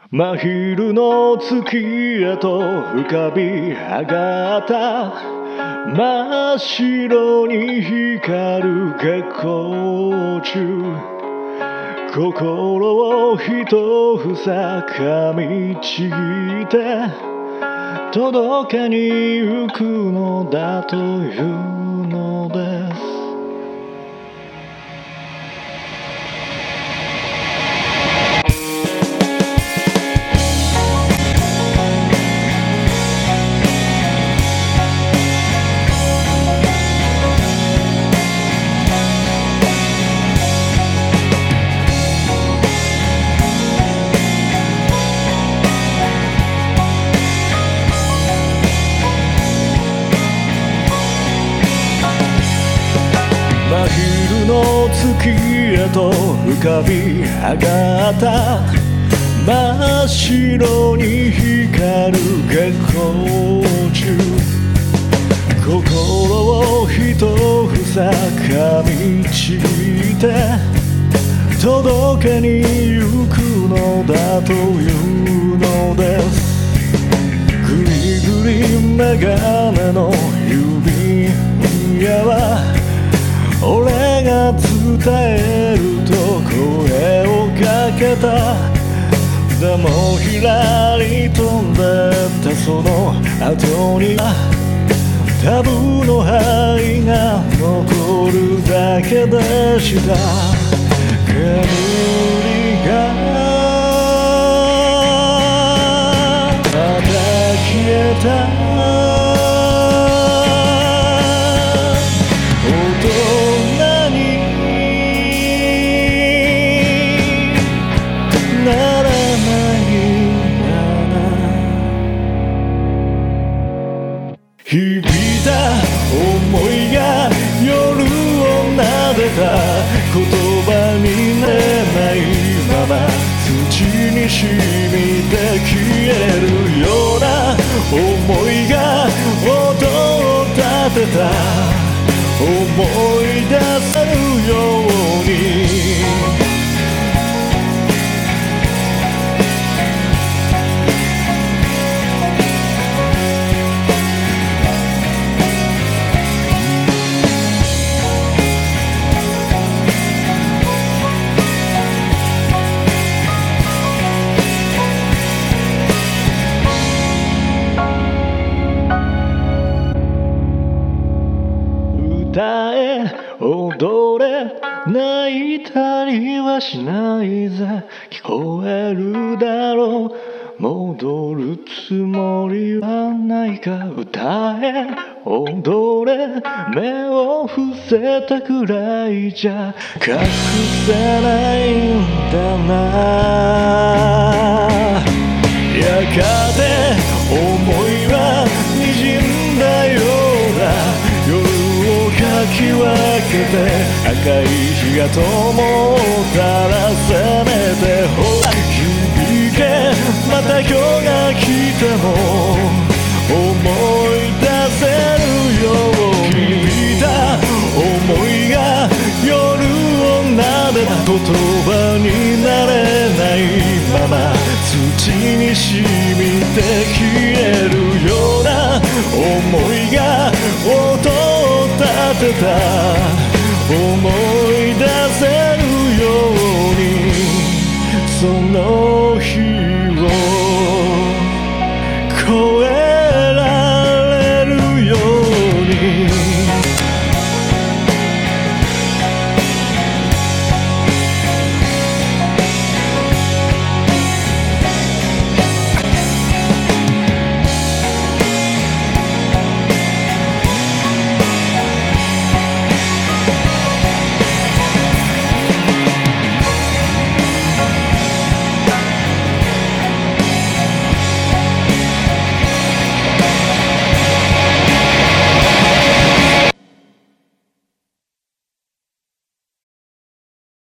真昼の月へと浮かび上がった真っ白に光る月光中、心を一房噛みちぎって届けに行くのだというのです。真昼の月へと浮かび上がった真っ白に光る月光中、心を一房噛みちぎって届けに行くのだというのです。ぐりぐり眼鏡の指輪は俺が伝えると声をかけた。でもひらり飛んでったその後にはタブの灰が残るだけでした。煙がまた消えた。響いた想いが夜を撫でた。言葉になれないまま土に染みて消えるような想いが音を立てた。思い出せるように歌え踊れ泣いたりはしないぜ。聞こえるだろう戻るつもりはないか。歌え踊れ目を伏せたくらいじゃ隠せないんだな。やがて思いは滲んだようだ。かき分けて赤い火が灯ったらせめてほら響け。また今日が来ても思い出せるように。響いた想いが夜を撫でた。言葉になれないまま土に染みて消えるような思いが音を立てた。思い出せるようにその日